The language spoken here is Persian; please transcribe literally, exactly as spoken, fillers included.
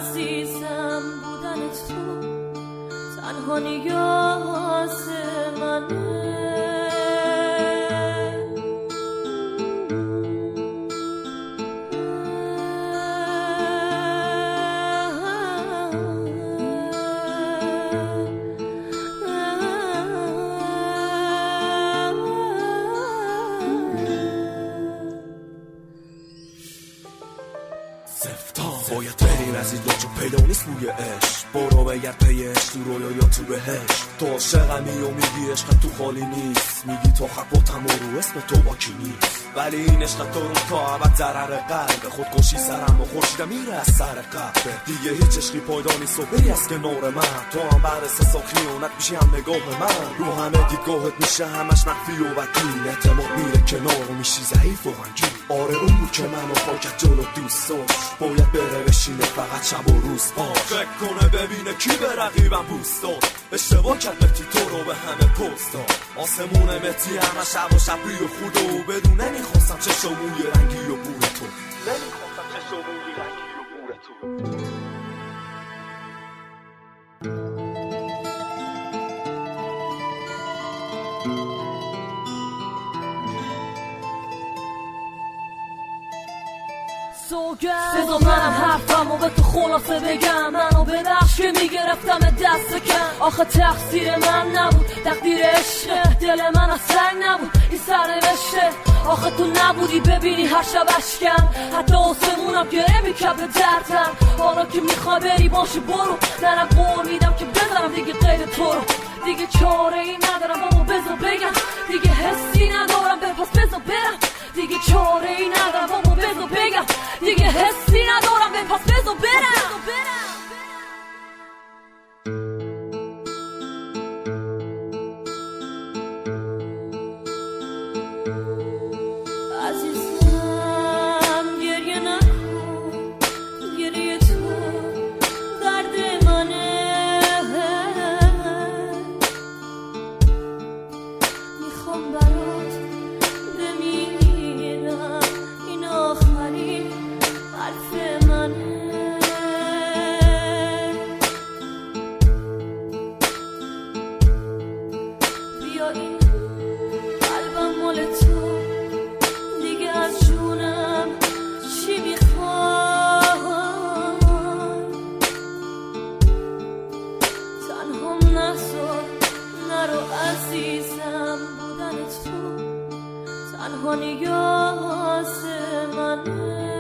عزیزم بودن تو تنها نیاز منه. باید بریم از این چون پیدا نیست بوی عشق. برو بگرد پیش تو رویا یا تو بهش. تو عاشقمی و میگی عشق تو خالی نیست. میگی تو خط با تمام اسم تو با کی نیست. ولی این عشق تو رو تا ابد ضرر قلب. خودکشی سرم و خورشیدم میره از سر قبه. دیگه هیچ عشقی پایدار نیست و بری از کنار من. تو هم بر اساس خیانت میشی هم نگاه من. رو همه دیدگاهت میشه همش مخفی و وکیل. اعتماد میره کنار و میشی ضعیف و غمگین. آره اون بود که منو خاکت جلو دوست داشت. باید بره بشینه فقط شب و روز باش. فکر کنه ببینه کی به رقیبم بوست داد. اشتباه کرد مهدی تو رو به همه پست داد. آسمون مهدی همه شب و شبری و خود و بدون نمیخواستم چشموی رنگی و بور تو. نمیخواستم چشموی رنگی و بور تو. بذار منم حرفم و به تو خلاصه بگم. منو ببخش که میگرفتم دست کم. آخه تقصیر من نبود تقدیر عشقه. دل من از سنگ نبود این سرنوشته. آخه تو نبودی ببینی هر شب اشکم. حتی آسمونم گره میکرد به دردم. حالا که میخوای بری باشه برو. نرم قول میدم که بذارم دیگه قید تو رو. دیگه چاره ای ندارم بابا بذار بگم. دیگه حسی ندارم به پس بذار برم. دیگه چاره ای ندارم بابا بذار بگم. دیگه حسی ندارم به پس بذار برم. عزیزم گریه نکن. گریه تو درد منه. میخوام برات بمیرم. این آخرین حرف منه. بیا این قلبم مال تو. دیگه از جونم چی میخوای. تنهام نذار نرو عزیزم بودن تو تنها نیاز منه.